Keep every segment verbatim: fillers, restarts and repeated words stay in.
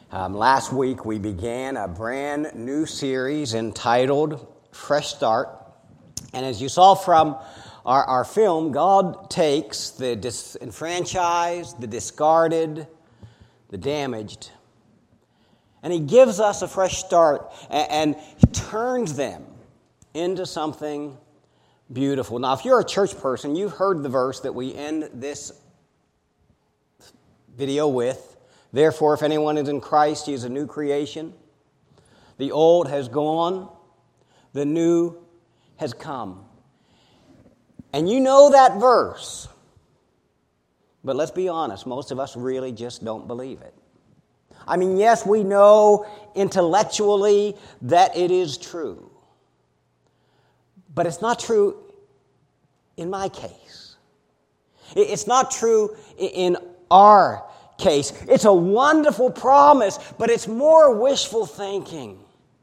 Um, last week we began a brand new series entitled Fresh Start. And as you saw from our, our film, God takes the disenfranchised, the discarded, the damaged, and He gives us a fresh start and, and He turns them into something beautiful. Now, if you're a church person, you've heard the verse that we end this video with. Therefore, if anyone is in Christ, he is a new creation. The old has gone, the new has come. And you know that verse. But let's be honest, most of us really just don't believe it. I mean, yes, we know intellectually that it is true. But it's not true in my case. It's not true in our case. It's a wonderful promise, but it's more wishful thinking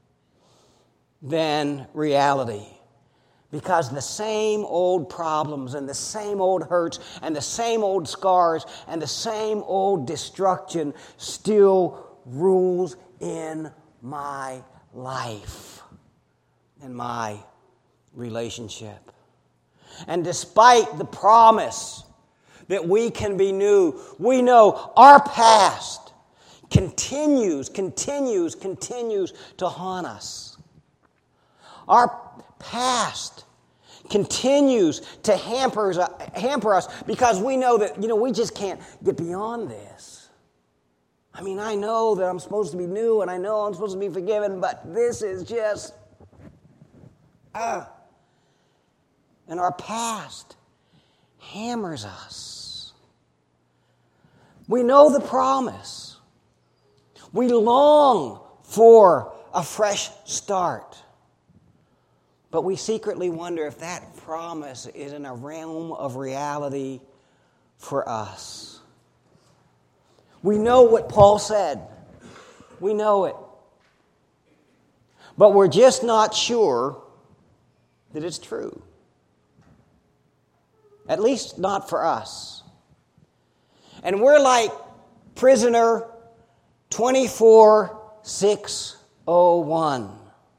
than reality. Because the same old problems and the same old hurts and the same old scars and the same old destruction still rules in my life and my relationship. And despite the promise that we can be new, we know our past continues, continues, continues to haunt us. Our past continues to hamper, hamper us because we know that, you know, we just can't get beyond this. I mean, I know that I'm supposed to be new and I know I'm supposed to be forgiven, but this is just, ah. And our past hammers us. We know the promise. We long for a fresh start. But we secretly wonder if that promise is in a realm of reality for us. We know what Paul said. We know it. But we're just not sure that it's true. At least not for us. And we're like prisoner twenty-four six oh one.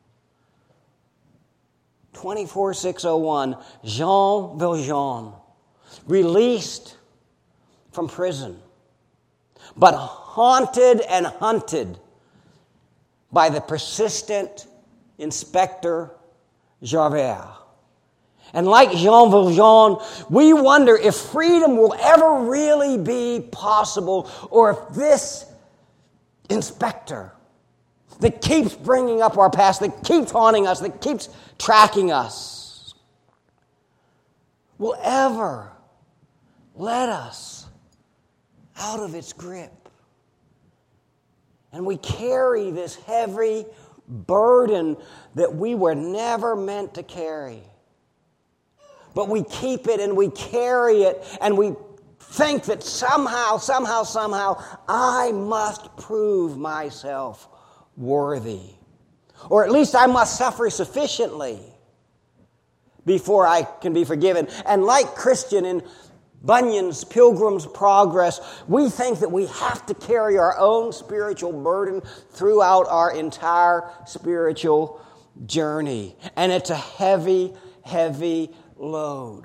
twenty-four six oh one, Jean Valjean, released from prison, but haunted and hunted by the persistent Inspector Javert. And like Jean Valjean, we wonder if freedom will ever really be possible, or if this inspector that keeps bringing up our past, that keeps haunting us, that keeps tracking us, will ever let us out of its grip. And we carry this heavy burden that we were never meant to carry. But we keep it and we carry it and we think that somehow, somehow, somehow, I must prove myself worthy. Or at least I must suffer sufficiently before I can be forgiven. And like Christian in Bunyan's Pilgrim's Progress, we think that we have to carry our own spiritual burden throughout our entire spiritual journey. And it's a heavy, heavy load.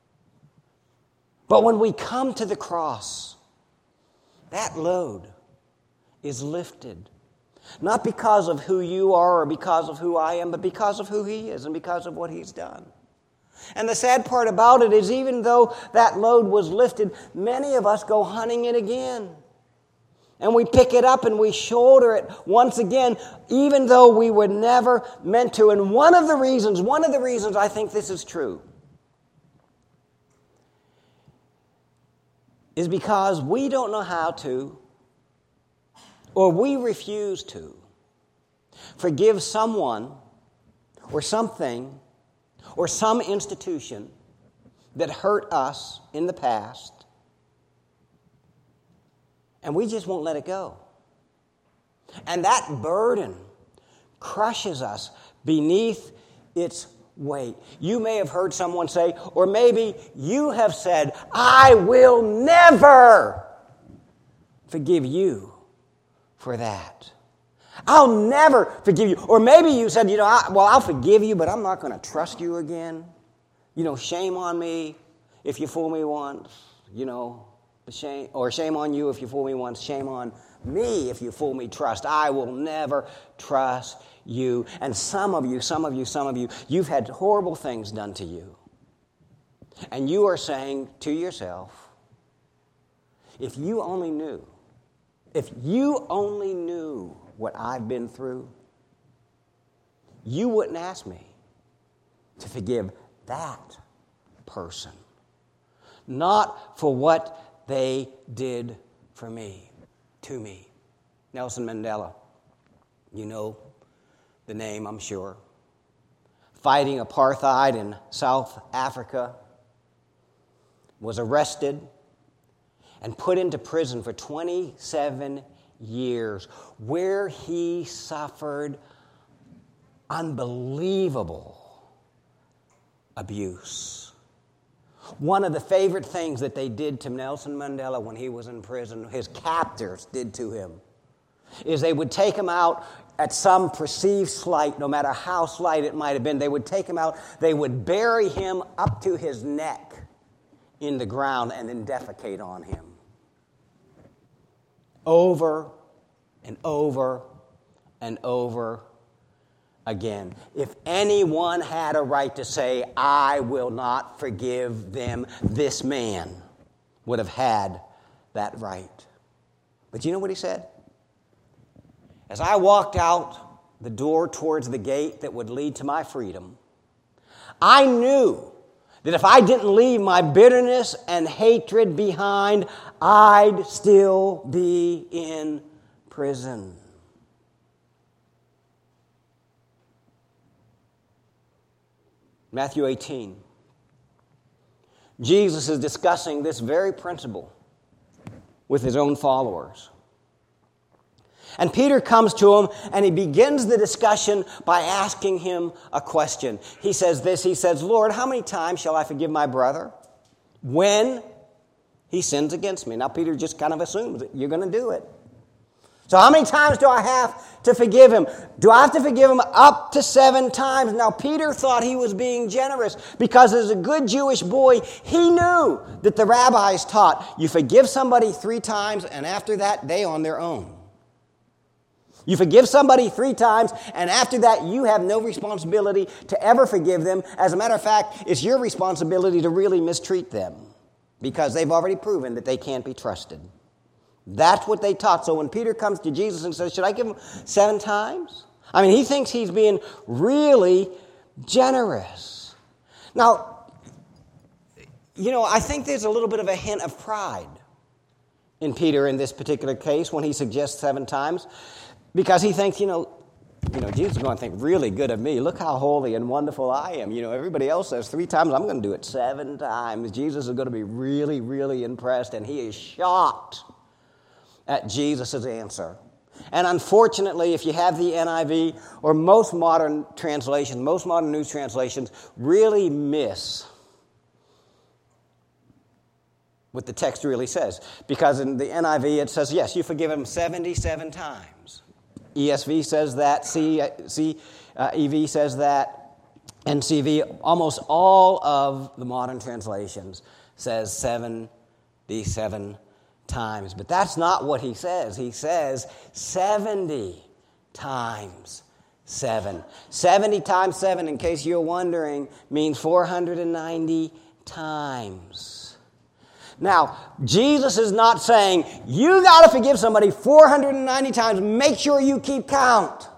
But when we come to the cross, that load is lifted. Not because of who you are or because of who I am, but because of who He is and because of what He's done. And the sad part about it is even though that load was lifted, many of us go hunting it again. And we pick it up and we shoulder it once again, even though we were never meant to. And one of the reasons, one of the reasons I think this is true is because we don't know how to, or we refuse to, forgive someone or something or some institution that hurt us in the past, and we just won't let it go. And that burden crushes us beneath its weight. You may have heard someone say, or maybe you have said, I will never forgive you for that. I'll never forgive you. Or maybe you said, you know, I, well, I'll forgive you, but I'm not going to trust you again. You know, shame on me if you fool me once. You know, shame, or shame on you if you fool me once. Shame on me if you fool me. Trust. I will never trust you. And some of you, some of you, some of you, you've had horrible things done to you. And you are saying to yourself, if you only knew, if you only knew what I've been through, you wouldn't ask me to forgive that person. Not for what they did for me, to me. Nelson Mandela, you know the name, I'm sure. Fighting apartheid in South Africa, was arrested and put into prison for twenty-seven years, where he suffered unbelievable abuse. One of the favorite things that they did to Nelson Mandela when he was in prison, his captors did to him, is they would take him out at some perceived slight, no matter how slight it might have been. They would take him out, they would bury him up to his neck in the ground and then defecate on him. Over and over and over again. If anyone had a right to say, I will not forgive them, this man would have had that right. But you know what he said? As I walked out the door towards the gate that would lead to my freedom, I knew that if I didn't leave my bitterness and hatred behind, I'd still be in prison. Matthew eighteen. Jesus is discussing this very principle with his own followers. And Peter comes to him and he begins the discussion by asking him a question. He says this, he says, Lord, how many times shall I forgive my brother when he sins against me? Now Peter just kind of assumes that you're going to do it. So how many times do I have to forgive him? Do I have to forgive him up to seven times? Now Peter thought he was being generous because as a good Jewish boy, he knew that the rabbis taught you forgive somebody three times and after that they on their own. You forgive somebody three times, and after that, you have no responsibility to ever forgive them. As a matter of fact, it's your responsibility to really mistreat them because they've already proven that they can't be trusted. That's what they taught. So when Peter comes to Jesus and says, should I give him seven times? I mean, he thinks he's being really generous. Now, you know, I think there's a little bit of a hint of pride in Peter in this particular case when he suggests seven times. Because he thinks, you know, you know, Jesus is going to think really good of me. Look how holy and wonderful I am. You know, everybody else says three times. I'm going to do it seven times. Jesus is going to be really, really impressed. And he is shocked at Jesus' answer. And unfortunately, if you have the N I V or most modern translations, most modern news translations really miss what the text really says. Because in the N I V it says, yes, you forgive him seventy-seven times. E S V says that, C, C, uh, E V says that, N C V, almost all of the modern translations says seventy-seven times. But that's not what he says. He says seventy times seven. seventy times seven, in case you're wondering, means four hundred ninety times. Now, Jesus is not saying, you got to forgive somebody four hundred ninety times. Make sure you keep count.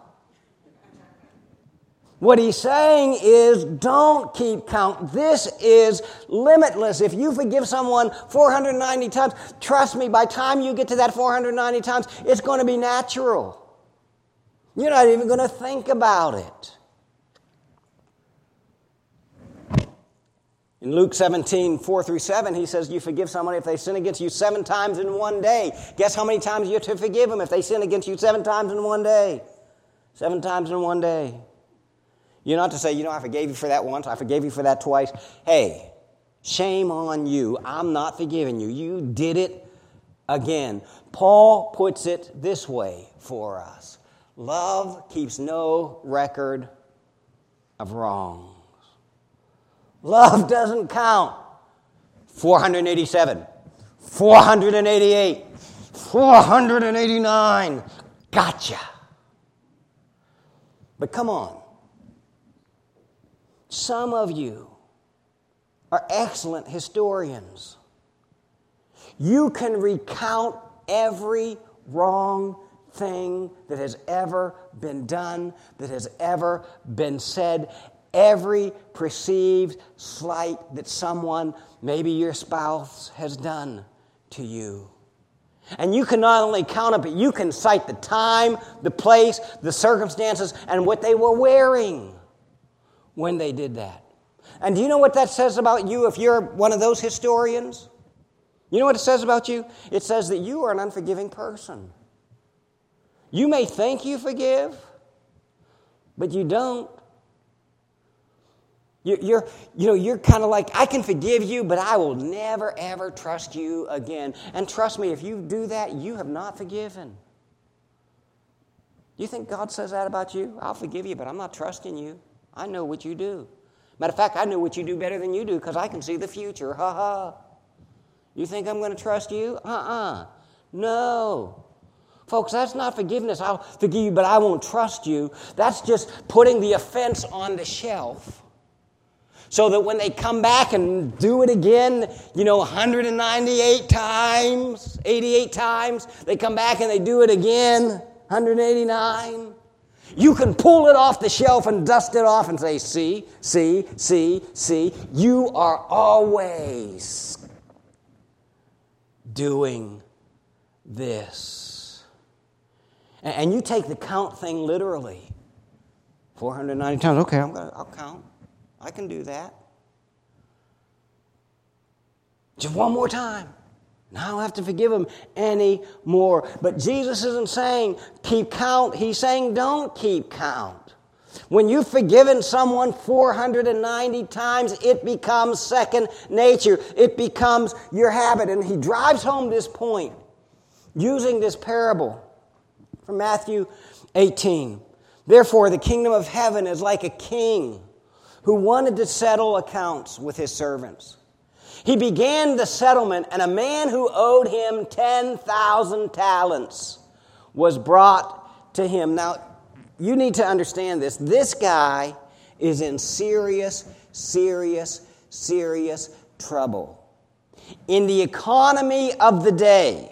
What he's saying is, don't keep count. This is limitless. If you forgive someone four hundred ninety times, trust me, by the time you get to that four hundred ninety times, it's going to be natural. You're not even going to think about it. In Luke seventeen, four through seven, he says you forgive somebody if they sin against you seven times in one day. Guess how many times you have to forgive them if they sin against you seven times in one day? Seven times in one day. You're not to say, you know, I forgave you for that once, I forgave you for that twice. Hey, shame on you. I'm not forgiving you. You did it again. Paul puts it this way for us. Love keeps no record of wrongs. Love doesn't count. four hundred eighty-seven, four hundred eighty-eight, four hundred eighty-nine. Gotcha. But come on. Some of you are excellent historians. You can recount every wrong thing that has ever been done, that has ever been said, every perceived slight that someone, maybe your spouse, has done to you. And you can not only count it, but you can cite the time, the place, the circumstances, and what they were wearing when they did that. And do you know what that says about you if you're one of those historians? You know what it says about you? It says that you are an unforgiving person. You may think you forgive, but you don't. You're, you know, you're kind of like, I can forgive you, but I will never, ever trust you again. And trust me, if you do that, you have not forgiven. You think God says that about you? I'll forgive you, but I'm not trusting you. I know what you do. Matter of fact, I know what you do better than you do because I can see the future. Ha ha. You think I'm going to trust you? Uh-uh. No. Folks, that's not forgiveness. I'll forgive you, but I won't trust you. That's just putting the offense on the shelf. So that when they come back and do it again, you know, one hundred ninety-eight times, eighty-eight times, they come back and they do it again, one hundred eighty-nine. You can pull it off the shelf and dust it off and say, see, see, see, see, you are always doing this. And you take the count thing literally. four hundred ninety times, okay, I'm gonna, I'll count. I can do that. Just one more time. Now I don't have to forgive him anymore. But Jesus isn't saying keep count. He's saying don't keep count. When you've forgiven someone four hundred ninety times, it becomes second nature. It becomes your habit. And he drives home this point using this parable from Matthew eighteen. Therefore, the kingdom of heaven is like a king who wanted to settle accounts with his servants. He began the settlement, and a man who owed him ten thousand talents was brought to him. Now, you need to understand this. This guy is in serious, serious, serious trouble. In the economy of the day,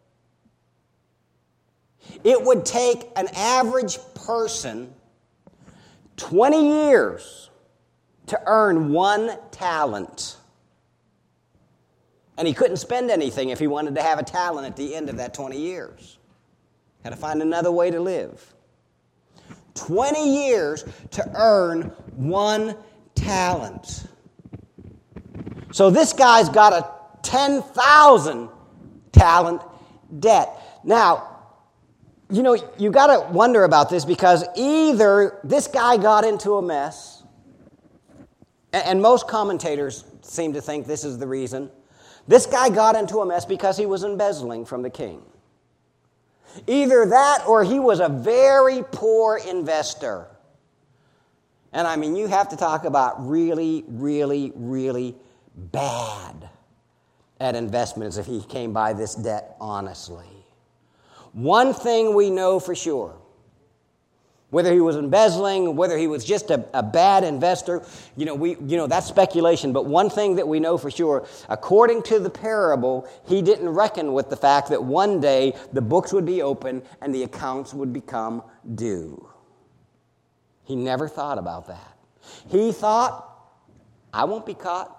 it would take an average person twenty years to earn one talent. And he couldn't spend anything if he wanted to have a talent at the end of that twenty years. Had to find another way to live. twenty years to earn one talent. So this guy's got a ten thousand talent debt. Now, you know, you got to wonder about this because either this guy got into a mess, and most commentators seem to think this is the reason. This guy got into a mess because he was embezzling from the king. Either that or he was a very poor investor. And I mean, you have to talk about really, really, really bad at investments if he came by this debt honestly. One thing we know for sure, whether he was embezzling, whether he was just a, a bad investor, you know, we, you know, that's speculation. But one thing that we know for sure, according to the parable, he didn't reckon with the fact that one day the books would be open and the accounts would become due. He never thought about that. He thought, I won't be caught.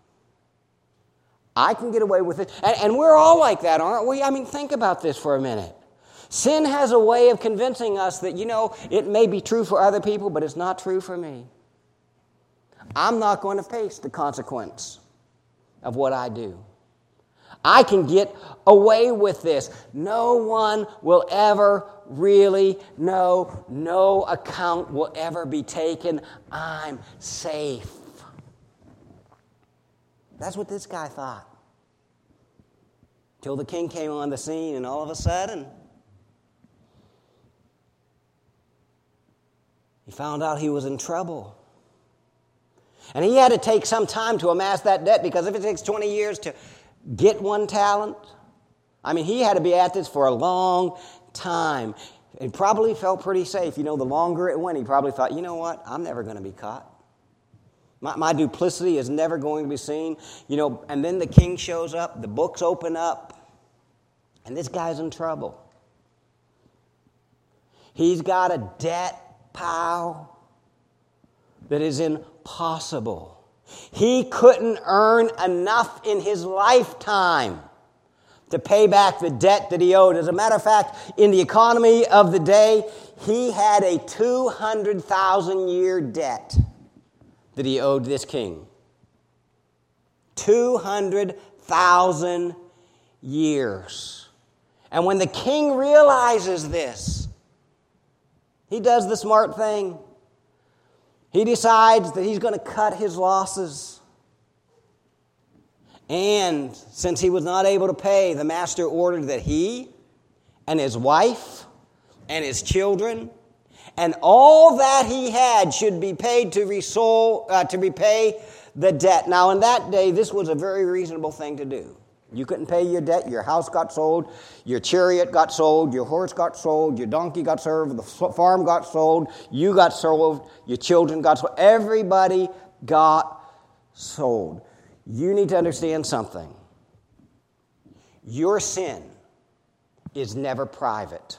I can get away with it. And, and we're all like that, aren't we? I mean, think about this for a minute. Sin has a way of convincing us that, you know, it may be true for other people, but it's not true for me. I'm not going to face the consequence of what I do. I can get away with this. No one will ever really know. No account will ever be taken. I'm safe. That's what this guy thought. Till the king came on the scene, and all of a sudden, he found out he was in trouble. And he had to take some time to amass that debt, because if it takes twenty years to get one talent, I mean, he had to be at this for a long time. He probably felt pretty safe. You know, the longer it went, he probably thought, you know what, I'm never going to be caught. My, my duplicity is never going to be seen. You know, and then the king shows up, the books open up, and this guy's in trouble. He's got a debt pile that is impossible. He couldn't earn enough in his lifetime to pay back the debt that he owed. As a matter of fact, in the economy of the day, he had a two hundred thousand year debt that he owed this king. two hundred thousand years. And when the king realizes this, he does the smart thing. He decides that he's going to cut his losses. And since he was not able to pay, the master ordered that he and his wife and his children and all that he had should be paid to, resol- uh, to repay the debt. Now, in that day, this was a very reasonable thing to do. You couldn't pay your debt, your house got sold, your chariot got sold, your horse got sold, your donkey got sold, the farm got sold, you got sold, your children got sold. Everybody got sold. You need to understand something. Your sin is never private.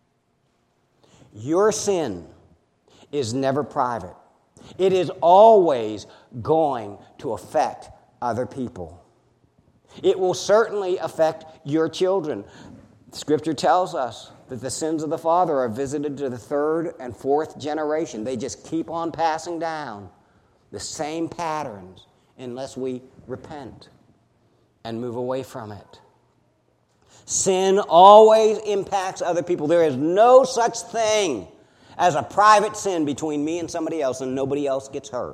Your sin is never private. It is always going to affect other people. It will certainly affect your children. Scripture tells us that the sins of the father are visited to the third and fourth generation. They just keep on passing down the same patterns unless we repent and move away from it. Sin always impacts other people. There is no such thing as a private sin between me and somebody else, and nobody else gets hurt.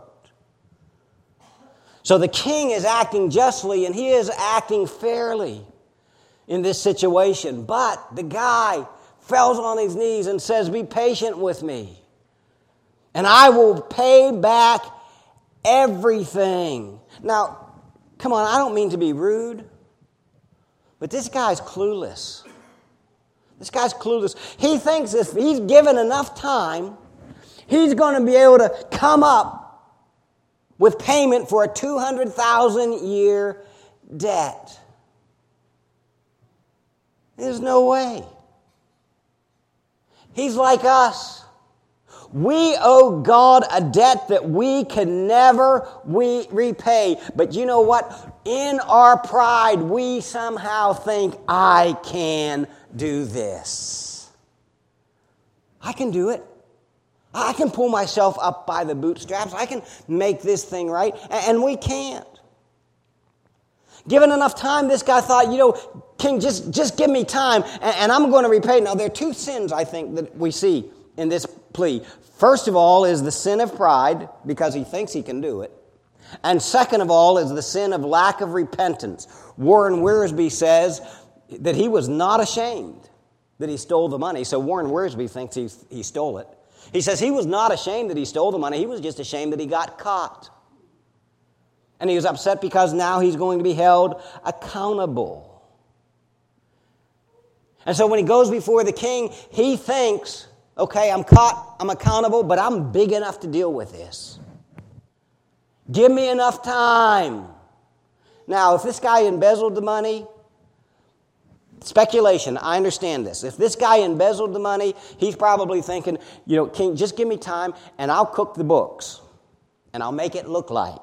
So the king is acting justly, and he is acting fairly in this situation. But the guy falls on his knees and says, "Be patient with me, and I will pay back everything." Now, come on, I don't mean to be rude, but this guy's clueless. This guy's clueless. He thinks if he's given enough time, he's going to be able to come up with payment for a two hundred thousand year debt. There's no way. He's like us. We owe God a debt that we can never we repay. But you know what? In our pride, we somehow think, I can do this. I can do it. I can pull myself up by the bootstraps. I can make this thing right. And we can't. Given enough time, this guy thought, you know, King, just, just give me time, and, and I'm going to repay. Now, there are two sins, I think, that we see in this plea. First of all is the sin of pride, because he thinks he can do it. And second of all is the sin of lack of repentance. Warren Wiersbe says that he was not ashamed that he stole the money. So Warren Wiersbe thinks he, he stole it. He says he was not ashamed that he stole the money. He was just ashamed that he got caught. And he was upset because now he's going to be held accountable. And so when he goes before the king, he thinks, okay, I'm caught, I'm accountable, but I'm big enough to deal with this. Give me enough time. Now, if this guy embezzled the money, speculation, I understand this. If this guy embezzled the money, he's probably thinking, you know, King, just give me time and I'll cook the books and I'll make it look like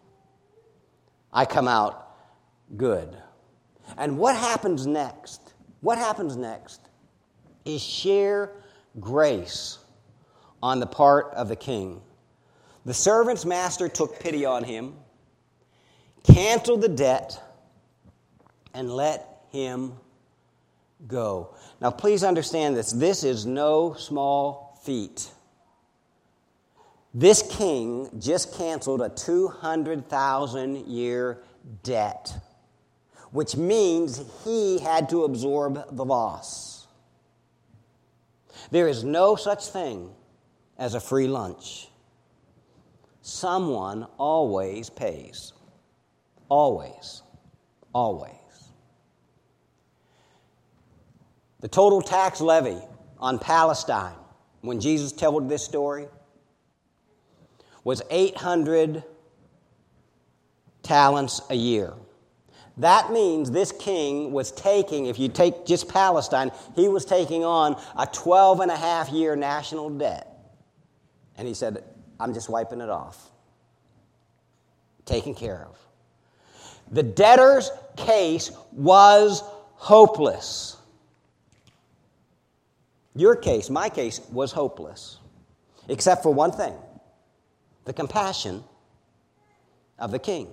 I come out good. And what happens next? What happens next is sheer grace on the part of the king. The servant's master took pity on him, canceled the debt, and let him go. Now, please understand this. This is no small feat. This king just canceled a two hundred thousand year debt. which means he had to absorb the loss. There is no such thing as a free lunch. Someone always pays. Always. Always. The total tax levy on Palestine, when Jesus told this story, was eight hundred talents a year. That means this king was taking, if you take just Palestine, he was taking on a twelve and a half year national debt. And he said, I'm just wiping it off. Taken care of. The debtor's case was hopeless. Your case, my case, was hopeless. Except for one thing. The compassion of the king.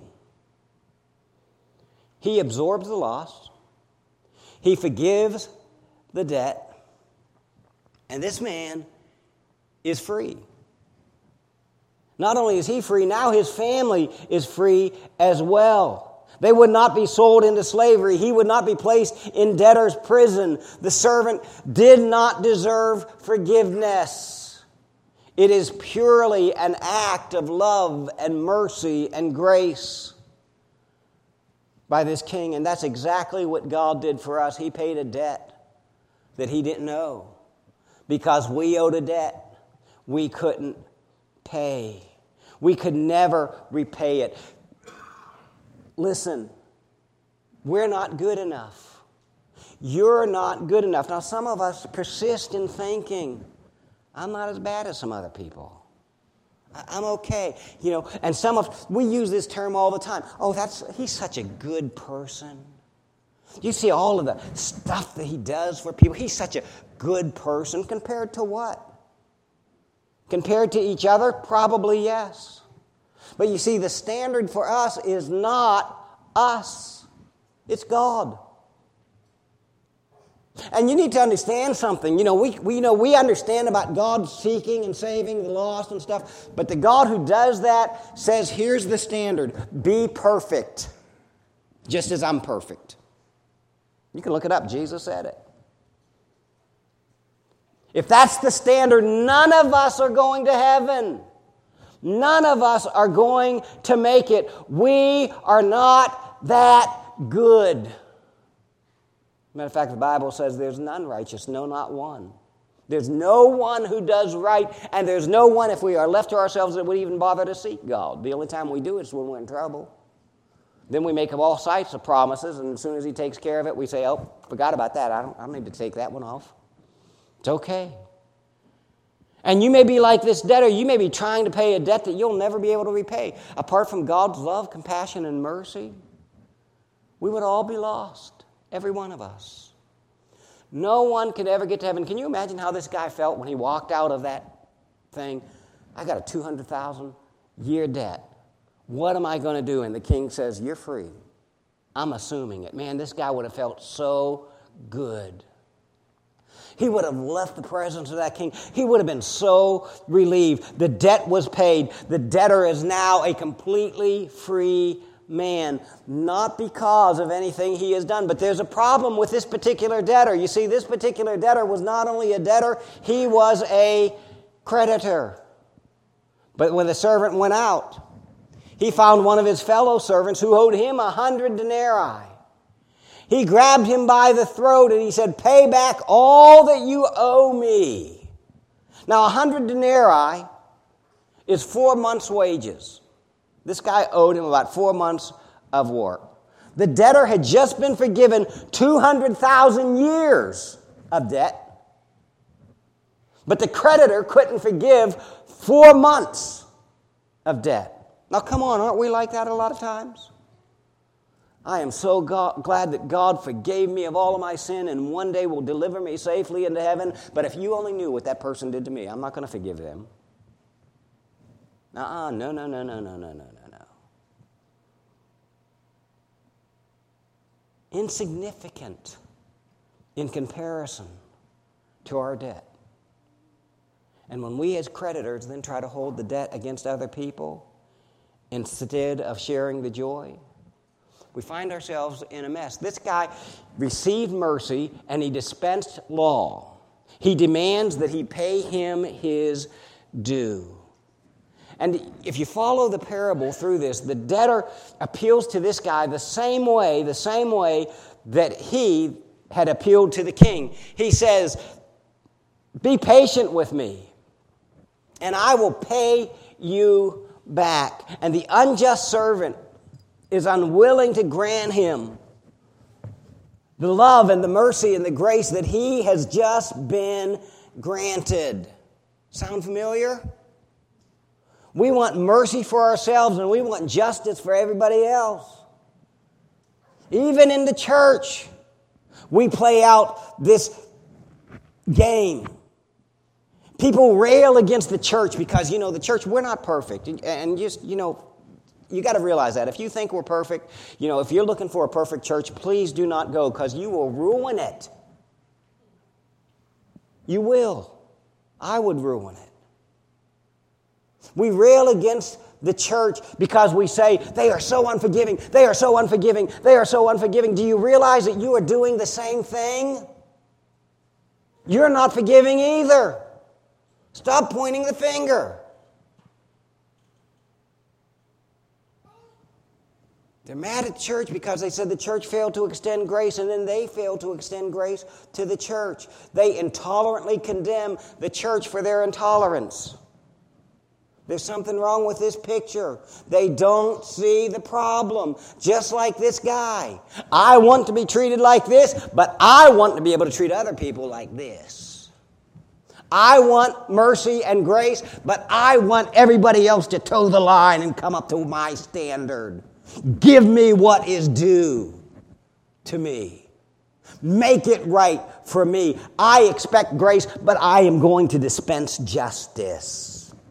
He absorbs the loss. He forgives the debt. And this man is free. Not only is he free, now his family is free as well. They would not be sold into slavery. He would not be placed in debtor's prison. The servant did not deserve forgiveness. It is purely an act of love and mercy and grace by this king. And that's exactly what God did for us. He paid a debt that he didn't owe. Because we owed a debt we couldn't pay. We could never repay it. Listen, we're not good enough. You're not good enough. Now, some of us persist in thinking, I'm not as bad as some other people. I'm okay. You know, and some of, we use this term all the time. Oh, that's, he's such a good person. You see all of the stuff that he does for people. He's such a good person. Compared to what? Compared to each other? Probably yes. But you see, the standard for us is not us. It's God. And you need to understand something. You know, we, we, you know, we understand about God seeking and saving the lost and stuff. But the God who does that says, here's the standard. Be perfect, just as I'm perfect. You can look it up. Jesus said it. If that's the standard, none of us are going to heaven. None of us are going to make it. We are not that good. Matter of fact, the Bible says there's none righteous, no, not one. There's no one who does right, and there's no one, if we are left to ourselves, that would even bother to seek God. The only time we do it is when we're in trouble. Then we make up all sorts of promises, and as soon as he takes care of it, we say, oh, forgot about that. I don't, I don't need to take that one off. It's okay. And you may be like this debtor. You may be trying to pay a debt that you'll never be able to repay. Apart from God's love, compassion, and mercy, we would all be lost. Every one of us. No one could ever get to heaven. Can you imagine how this guy felt when he walked out of that thing? I got a two hundred thousand year debt. What am I going to do? And the king says, you're free. I'm assuming it. Man, this guy would have felt so good. He would have left the presence of that king. He would have been so relieved. The debt was paid. The debtor is now a completely free man, not because of anything he has done. But there's a problem with this particular debtor. You see, this particular debtor was not only a debtor, he was a creditor. But when the servant went out, he found one of his fellow servants who owed him a hundred denarii. He grabbed him by the throat and he said, pay back all that you owe me. Now, a hundred denarii is four months' wages. This guy owed him about four months of work. The debtor had just been forgiven two hundred thousand years of debt. But the creditor couldn't forgive four months of debt. Now, come on, aren't we like that a lot of times? I am so God, glad that God forgave me of all of my sin and one day will deliver me safely into heaven. But if you only knew what that person did to me, I'm not going to forgive them. Uh-uh, no, no, no, no, no, no, no, no, no. Insignificant in comparison to our debt. And when we as creditors then try to hold the debt against other people instead of sharing the joy, we find ourselves in a mess. This guy received mercy and he dispensed law. He demands that he pay him his due. And if you follow the parable through this, the debtor appeals to this guy the same way, the same way that he had appealed to the king. He says, be patient with me, and I will pay you back. And the unjust servant is unwilling to grant him the love and the mercy and the grace that he has just been granted. Sound familiar? We want mercy for ourselves and we want justice for everybody else. Even in the church, we play out this game. People rail against the church because, you know, the church, we're not perfect. And just, you know, you got to realize that. If you think we're perfect, you know, if you're looking for a perfect church, please do not go because you will ruin it. You will. I would ruin it. We rail against the church because we say, they are so unforgiving, they are so unforgiving, they are so unforgiving. Do you realize that you are doing the same thing? You're not forgiving either. Stop pointing the finger. They're mad at church because they said the church failed to extend grace, and then they failed to extend grace to the church. They intolerantly condemn the church for their intolerance. There's something wrong with this picture. They don't see the problem. Just like this guy. I want to be treated like this, but I want to be able to treat other people like this. I want mercy and grace, but I want everybody else to toe the line and come up to my standard. Give me what is due to me. Make it right for me. I expect grace, but I am going to dispense justice.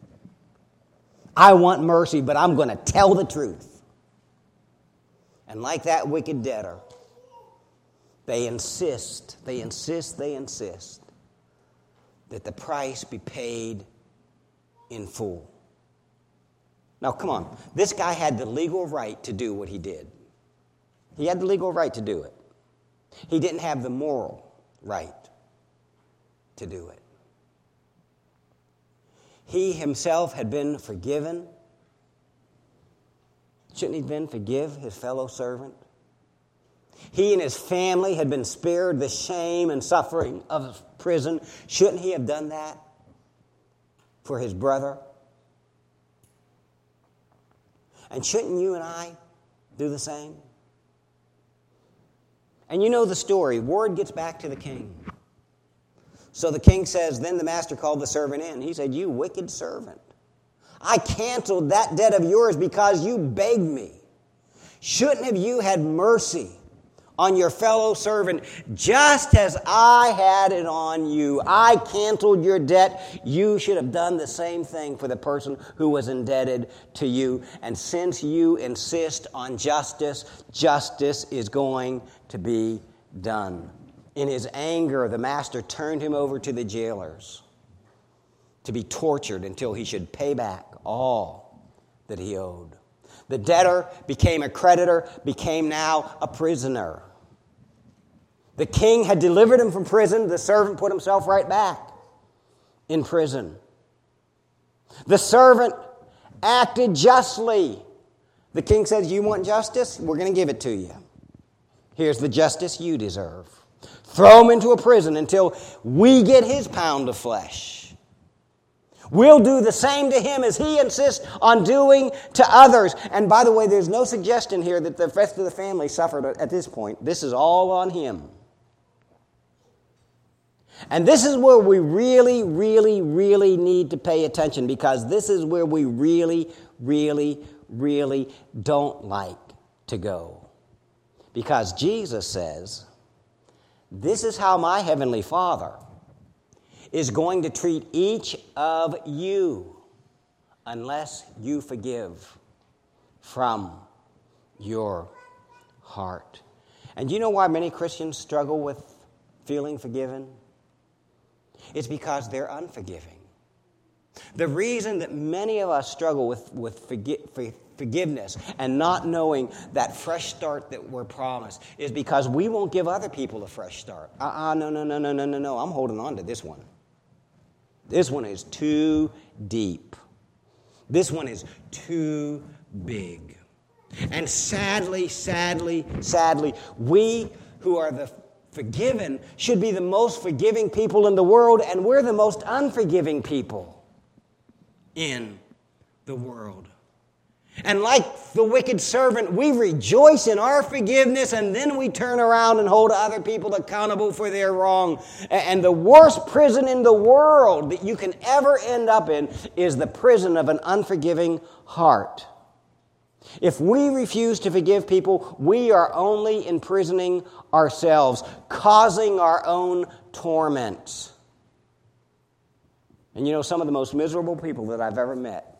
I want mercy, but I'm going to tell the truth. And like that wicked debtor, they insist, they insist, they insist that the price be paid in full. Now, come on. This guy had the legal right to do what he did. He had the legal right to do it. He didn't have the moral right to do it. He himself had been forgiven. Shouldn't he have been forgive his fellow servant? He and his family had been spared the shame and suffering of prison. Shouldn't he have done that for his brother? And shouldn't you and I do the same? And you know the story. Word gets back to the king. So the king says, then the master called the servant in. He said, you wicked servant, I canceled that debt of yours because you begged me. Shouldn't have you had mercy on your fellow servant just as I had it on you? I canceled your debt. You should have done the same thing for the person who was indebted to you. And since you insist on justice, justice is going to be done. In his anger, the master turned him over to the jailers to be tortured until he should pay back all that he owed. The debtor became a creditor, became now a prisoner. The king had delivered him from prison. The servant put himself right back in prison. The servant acted justly. The king says, you want justice? We're going to give it to you. Here's the justice you deserve. Throw him into a prison until we get his pound of flesh. We'll do the same to him as he insists on doing to others. And by the way, there's no suggestion here that the rest of the family suffered at this point. This is all on him. And this is where we really, really, really need to pay attention, because this is where we really, really, really don't like to go. Because Jesus says, this is how my heavenly Father is going to treat each of you unless you forgive from your heart. And do you know why many Christians struggle with feeling forgiven? It's because they're unforgiving. The reason that many of us struggle with, with forgi- for forgiveness and not knowing that fresh start that we're promised is because we won't give other people a fresh start. Uh-uh, no, no, no, no, no, no, no. I'm holding on to this one. This one is too deep. This one is too big. And sadly, sadly, sadly, we who are the forgiven should be the most forgiving people in the world, and we're the most unforgiving people in the world. And like the wicked servant, we rejoice in our forgiveness, and then we turn around and hold other people accountable for their wrong. And the worst prison in the world that you can ever end up in is the prison of an unforgiving heart. If we refuse to forgive people, we are only imprisoning ourselves, causing our own torment. And you know, some of the most miserable people that I've ever met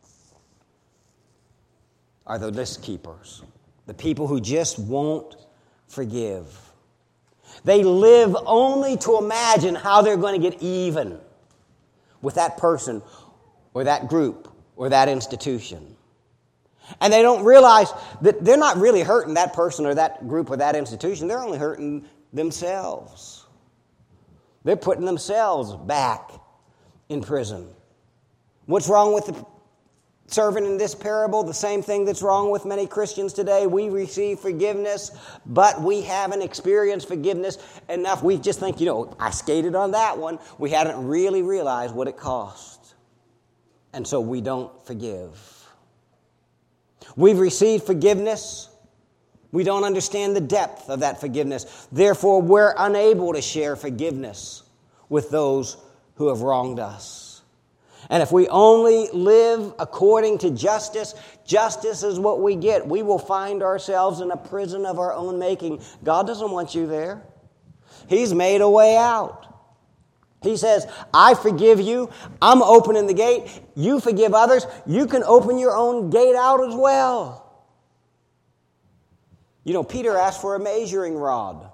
are the list keepers, the people who just won't forgive. They live only to imagine how they're going to get even with that person or that group or that institution. And they don't realize that they're not really hurting that person or that group or that institution. They're only hurting themselves. They're putting themselves back in prison. What's wrong with the servant in this parable? The same thing that's wrong with many Christians today. We receive forgiveness, but we haven't experienced forgiveness enough. We just think, you know, I skated on that one. We hadn't really realized what it cost. And so we don't forgive. We've received forgiveness. We don't understand the depth of that forgiveness. Therefore, we're unable to share forgiveness with those who have wronged us. And if we only live according to justice, justice is what we get. We will find ourselves in a prison of our own making. God doesn't want you there. He's made a way out. He says, I forgive you. I'm opening the gate. You forgive others. You can open your own gate out as well. You know, Peter asked for a measuring rod.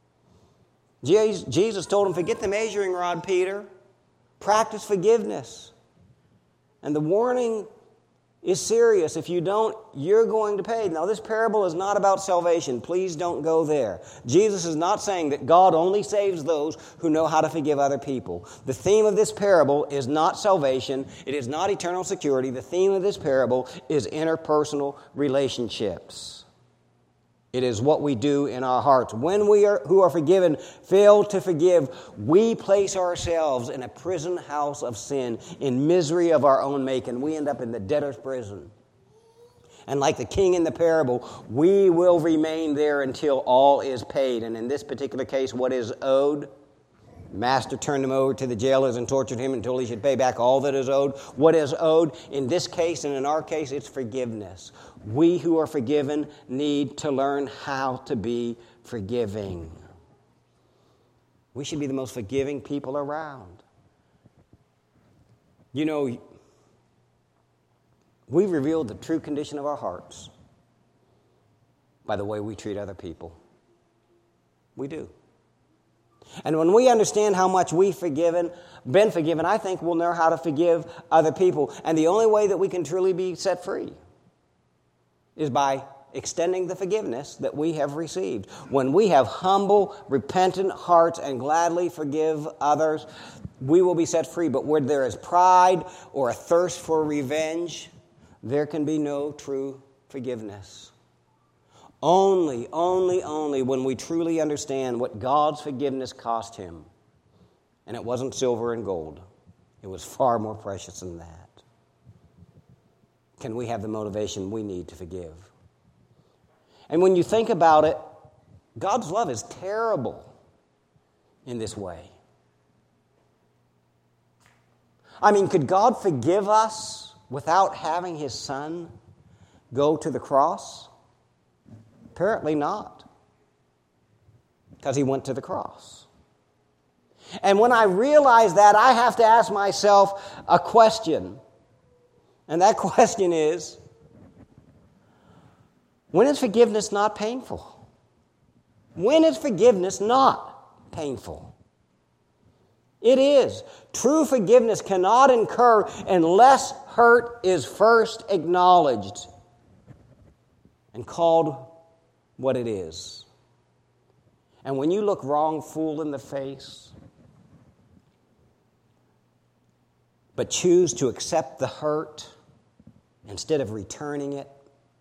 Jesus told him, forget the measuring rod, Peter. Practice forgiveness. And the warning is serious. If you don't, you're going to pay. Now, this parable is not about salvation. Please don't go there. Jesus is not saying that God only saves those who know how to forgive other people. The theme of this parable is not salvation. It is not eternal security. The theme of this parable is interpersonal relationships. It is what we do in our hearts. When we are, who are forgiven fail to forgive, we place ourselves in a prison house of sin, in misery of our own making. We end up in the debtor's prison. And like the king in the parable, we will remain there until all is paid. And in this particular case, what is owed? Master turned him over to the jailers and tortured him until he should pay back all that is owed. What is owed? In this case and in our case, it's forgiveness. We who are forgiven need to learn how to be forgiving. We should be the most forgiving people around. You know, we reveal the true condition of our hearts by the way we treat other people. We do. And when we understand how much we've forgiven, been forgiven, I think we'll know how to forgive other people. And the only way that we can truly be set free is by extending the forgiveness that we have received. When we have humble, repentant hearts and gladly forgive others, we will be set free. But where there is pride or a thirst for revenge, there can be no true forgiveness. Only, only, only when we truly understand what God's forgiveness cost him. And it wasn't silver and gold. It was far more precious than that. Can we have the motivation we need to forgive? And when you think about it, God's love is terrible in this way. I mean, could God forgive us without having his son go to the cross? Apparently not, because he went to the cross. And when I realize that, I have to ask myself a question. And that question is, when is forgiveness not painful? When is forgiveness not painful? It is. True forgiveness cannot occur unless hurt is first acknowledged and called what it is. And when you look wrong full in the face, but choose to accept the hurt instead of returning it,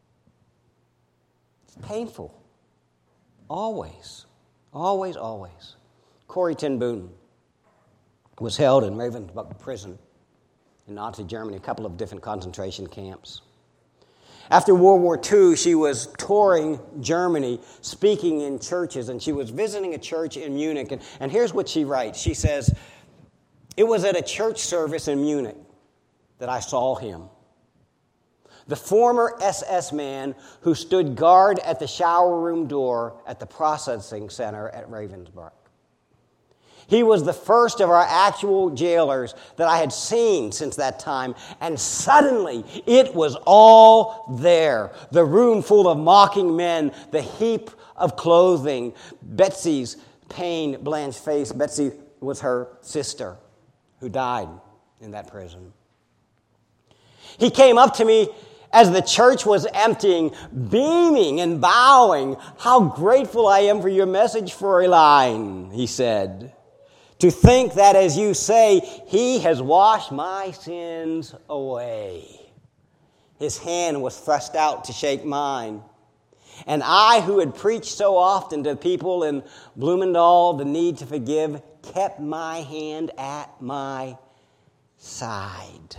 it's painful. Always. Always, always. Corrie ten Boom was held in Ravensbrück prison in Nazi Germany, a couple of different concentration camps. After World War Two, she was touring Germany, speaking in churches, and she was visiting a church in Munich. And, and here's what she writes. She says, "It was at a church service in Munich that I saw him. The former S S man who stood guard at the shower room door at the processing center at Ravensbrück. He was the first of our actual jailers that I had seen since that time, and suddenly it was all there. The room full of mocking men, the heap of clothing, Betsy's pain-blanched face. Betsy was her sister who died in that prison. He came up to me as the church was emptying, beaming and bowing. 'How grateful I am for your message, Fräulein,' he said. 'To think that, as you say, he has washed my sins away.' His hand was thrust out to shake mine. And I, who had preached so often to people in Bloemendaal the need to forgive, kept my hand at my side.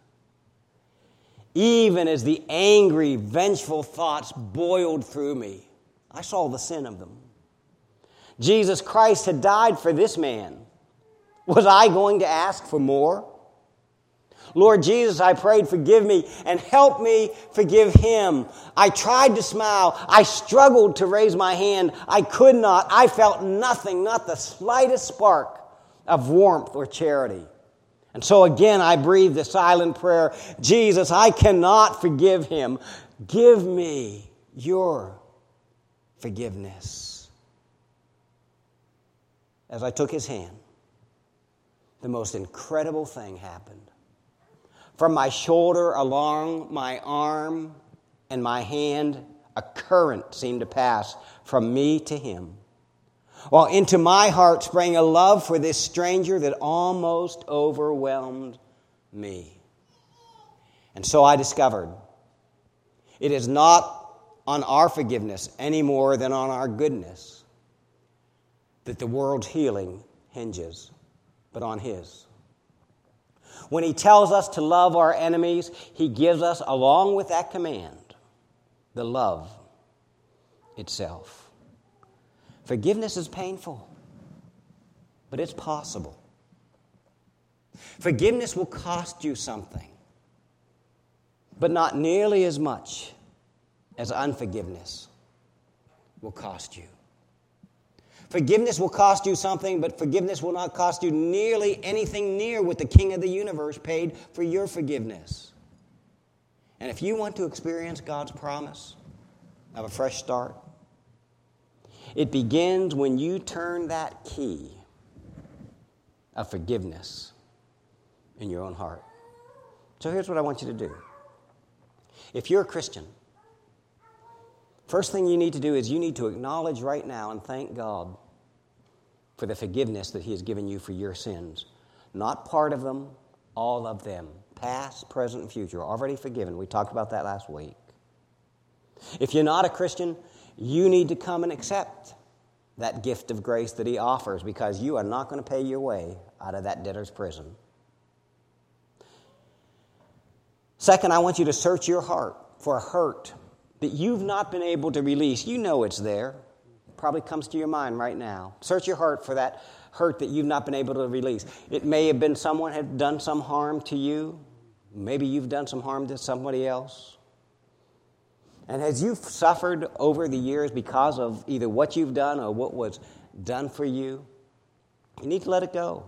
Even as the angry, vengeful thoughts boiled through me, I saw the sin of them. Jesus Christ had died for this man. Was I going to ask for more? Lord Jesus, I prayed, forgive me and help me forgive him. I tried to smile. I struggled to raise my hand. I could not. I felt nothing, not the slightest spark of warmth or charity. And so again, I breathed a silent prayer. Jesus, I cannot forgive him. Give me your forgiveness. As I took his hand, the most incredible thing happened. From my shoulder along my arm and my hand, a current seemed to pass from me to him, while into my heart sprang a love for this stranger that almost overwhelmed me. And so I discovered it is not on our forgiveness any more than on our goodness that the world's healing hinges, but on his. When he tells us to love our enemies, he gives us, along with that command, the love itself. Forgiveness is painful, but it's possible. Forgiveness will cost you something, but not nearly as much as unforgiveness will cost you. Forgiveness will cost you something, but forgiveness will not cost you nearly anything near what the King of the universe paid for your forgiveness. And if you want to experience God's promise of a fresh start, it begins when you turn that key of forgiveness in your own heart. So here's what I want you to do. If you're a Christian, first thing you need to do is you need to acknowledge right now and thank God for the forgiveness that he has given you for your sins. Not part of them, all of them. Past, present, and future. Already forgiven. We talked about that last week. If you're not a Christian, you need to come and accept that gift of grace that he offers, because you are not going to pay your way out of that debtor's prison. Second, I want you to search your heart for a hurt that you've not been able to release. You know it's there. Probably comes to your mind right now. Search your heart for that hurt that you've not been able to release. It may have been someone had done some harm to you. Maybe you've done some harm to somebody else. And as you've suffered over the years because of either what you've done or what was done for you, you need to let it go.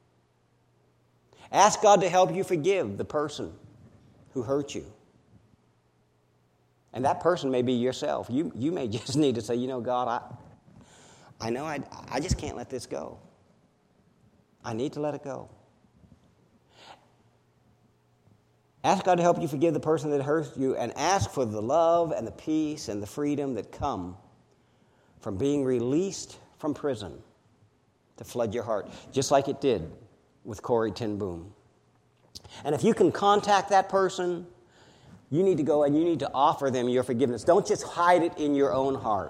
Ask God to help you forgive the person who hurt you. And that person may be yourself. You, you may just need to say, you know, God, I, I know I, I just can't let this go. I need to let it go. Ask God to help you forgive the person that hurt you, and ask for the love and the peace and the freedom that come from being released from prison to flood your heart, just like it did with Corrie ten Boom. And if you can contact that person, you need to go and you need to offer them your forgiveness. Don't just hide it in your own heart.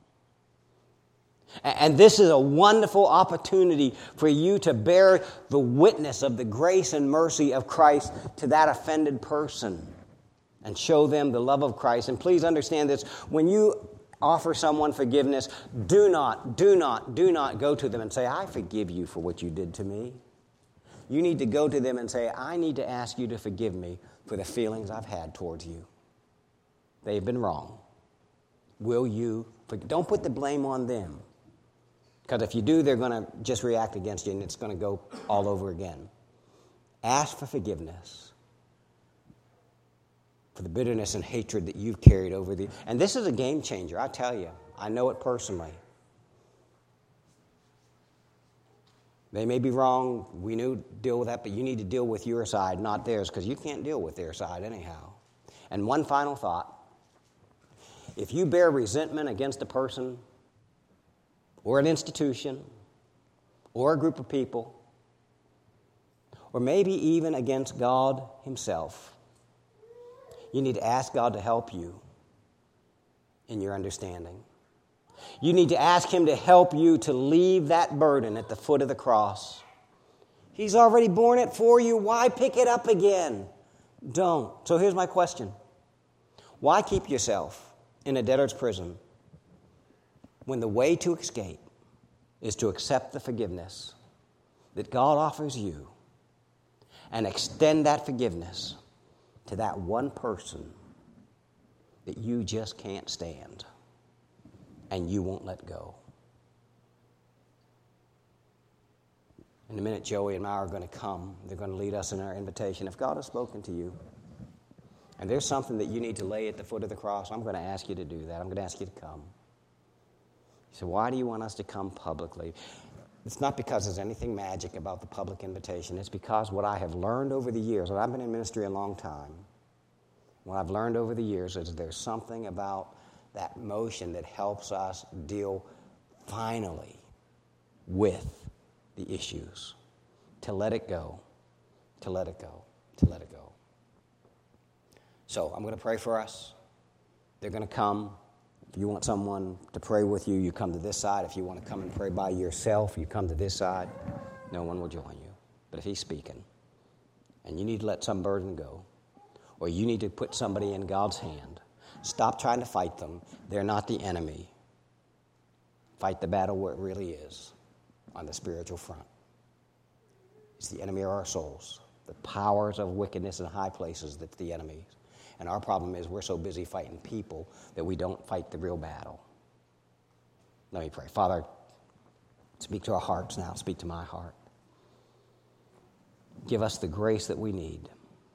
And this is a wonderful opportunity for you to bear the witness of the grace and mercy of Christ to that offended person and show them the love of Christ. And please understand this, when you offer someone forgiveness, do not, do not, do not go to them and say, I forgive you for what you did to me. You need to go to them and say, I need to ask you to forgive me for the feelings I've had towards you. They've been wrong. Will you forgive? Don't put the blame on them. Because if you do, they're going to just react against you and it's going to go all over again. Ask for forgiveness for the bitterness and hatred that you've carried over the... And this is a game changer, I tell you. I know it personally. They may be wrong. We knew deal with that, but you need to deal with your side, not theirs, because you can't deal with their side anyhow. And one final thought. If you bear resentment against a person or an institution or a group of people, or maybe even against God himself, you need to ask God to help you in your understanding. You need to ask him to help you to leave that burden at the foot of the cross. He's already borne it for you. Why pick it up again? Don't. So here's my question. Why keep yourself in a debtor's prison when the way to escape is to accept the forgiveness that God offers you and extend that forgiveness to that one person that you just can't stand and you won't let go? In a minute, Joey and I are going to come. They're going to lead us in our invitation. If God has spoken to you and there's something that you need to lay at the foot of the cross, I'm going to ask you to do that. I'm going to ask you to come. You say, why do you want us to come publicly? It's not because there's anything magic about the public invitation. It's because what I have learned over the years, and I've been in ministry a long time, what I've learned over the years is there's something about that motion that helps us deal finally with the issues. To let it go, to let it go, to let it go. So I'm going to pray for us. They're going to come. If you want someone to pray with you, you come to this side. If you want to come and pray by yourself, you come to this side. No one will join you. But if he's speaking, and you need to let some burden go, or you need to put somebody in God's hand, stop trying to fight them. They're not the enemy. Fight the battle where it really is, on the spiritual front. It's the enemy of our souls. The powers of wickedness in high places, that's the enemy. And our problem is we're so busy fighting people that we don't fight the real battle. Let me pray. Father, speak to our hearts now. Speak to my heart. Give us the grace that we need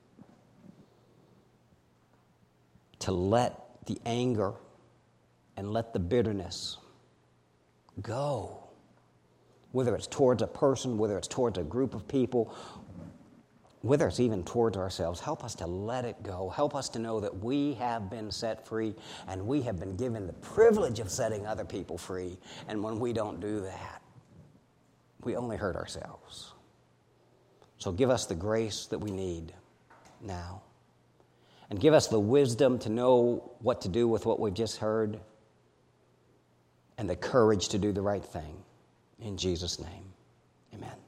to let the anger and let the bitterness go. Whether it's towards a person, whether it's towards a group of people, whether it's even towards ourselves, help us to let it go. Help us to know that we have been set free and we have been given the privilege of setting other people free. And when we don't do that, we only hurt ourselves. So give us the grace that we need now. And give us the wisdom to know what to do with what we've just heard and the courage to do the right thing. In Jesus' name, amen.